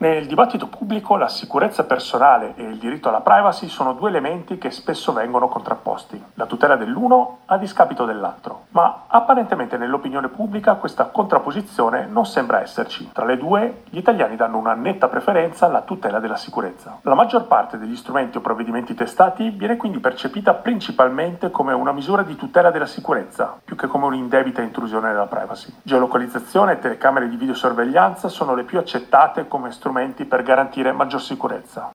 Nel dibattito pubblico la sicurezza personale e il diritto alla privacy sono due elementi che spesso vengono contrapposti, la tutela dell'uno a discapito dell'altro, ma apparentemente nell'opinione pubblica questa contrapposizione non sembra esserci. Tra le due, gli italiani danno una netta preferenza alla tutela della sicurezza. La maggior parte degli strumenti o provvedimenti testati viene quindi percepita principalmente come una misura di tutela della sicurezza, più che come un'indebita intrusione nella privacy. Geolocalizzazione e telecamere di videosorveglianza sono le più accettate come strumenti per garantire maggior sicurezza.